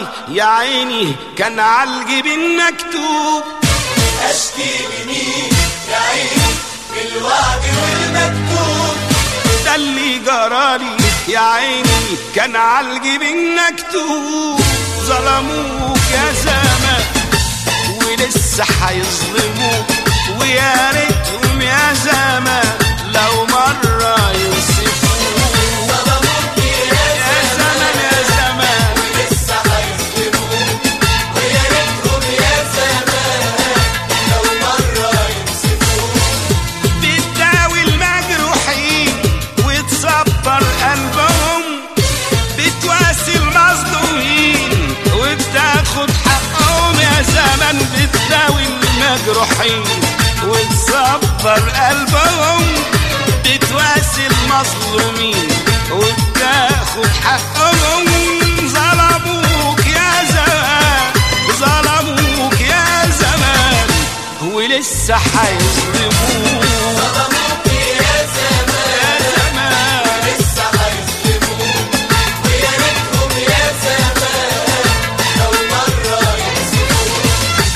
جرالي يا عيني كان عالجبين مكتوب. اشكي لمين يا عيني بالوعد والمكتوب؟ ده اللي جرالي يا عيني كان عالجبين مكتوب. ظلموك يا زمان ولسه هيظلموك، ويا ريتهم يا زمان لو مرة ينصفوك. ظلموك يا زمان يا زمان ولسه هيظلموك، ويا ريتهم يا زمان لو مرة ينصفوك. بتداوي المجروحين وتصبر قلبهم، بتواسي المظلومين وبتاخد حقهم يا زمان. بتداوي المجروحين وتصبر قلبهم، بتواسي المظلومين وبتاخد حقهم. ظلموك يا زمان ظلموك يا زمان ولسه هيظلموك. ظلموك يا زمان ولسه هيظلموك، ويا ريتهم يا زمان لو مرة ينصفوك.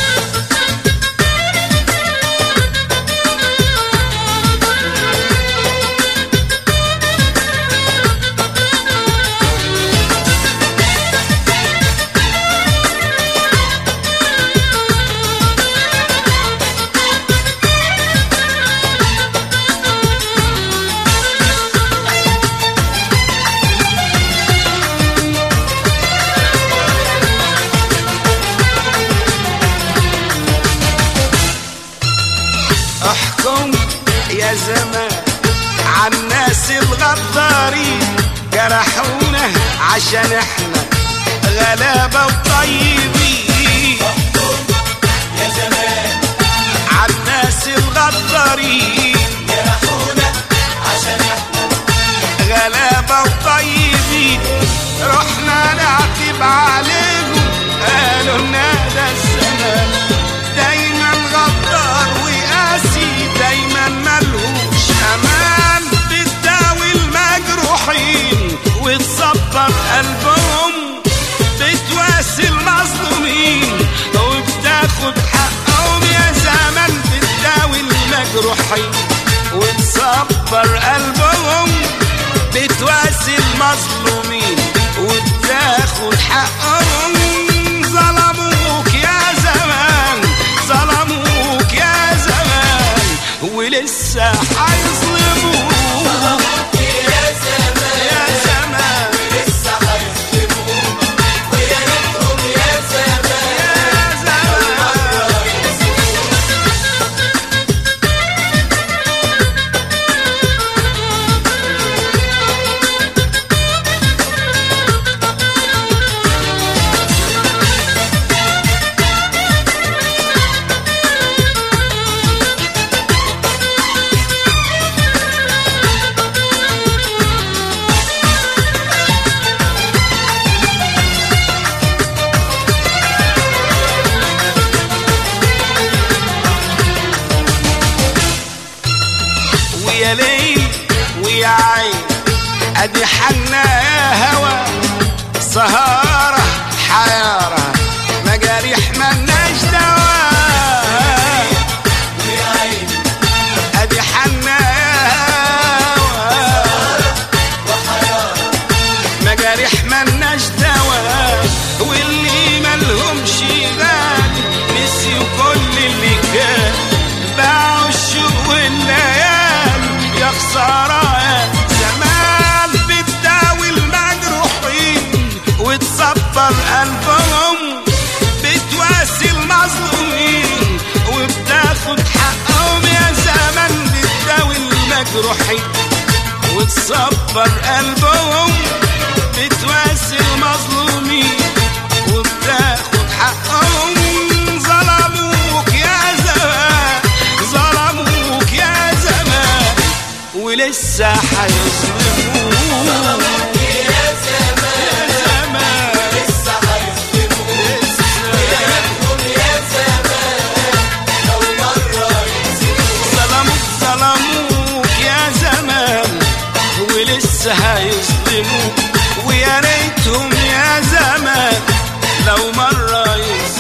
احكم يا زمان عالناس الغدارين، جرحونا عشان احنا غلابة وطيبين. يا زمان عالناس الغدارين جرحونا عشان احنا غلابة وطيبين، رحنا نعتب عليهم قالوا لنا ده الزمان دايما غدار وقاسي، دايما ملهوش امان. بتداوي المجروحين وتصبر قلبهم، بتواسي المظلومين وبتاخد حقهم يا زمان. بتداوي المجروحين وتصبر قلبهم، بتواسي المظلومين وبتاخد حقهم. ظلموك يا زمان ظلموك يا زمان ولسه هيظلموك. ظلموك يا زمان ولسه هيظلموك، ويا ريتهم يا زمان لو مرة ينصفوك. ويا ليل ويا عين ادي حنا يا هوا، سهارة حيارة مجاريح ملناش دواء. ويا عيني ادي حنا يا هوا وحيارة مجاريح ملناش دواء، واللي ملهمش غالي نسيوا كل اللي كان، باعوا الشوق والليالي يا خسارة يا زمان. بتداوي المجروحين وتصبر قلبهم، بتواسي المظلومين وبتاخد حقهم يا زمان. بتداوي المجروحين وتصبر قلبهم، بتواسي المظلومين وبتاخد حقهم. ظلموك يا زمان ظلموك يا زمان ولسه هيظلموك. ظلموك يا زمان ولسه هيظلموك، ويا ريتهم يا زمان لو مرة ينصفوك. ظلموك يا زمان ولسه هيظلموك، ويا ريتهم يا زمان لو مرة ينسوا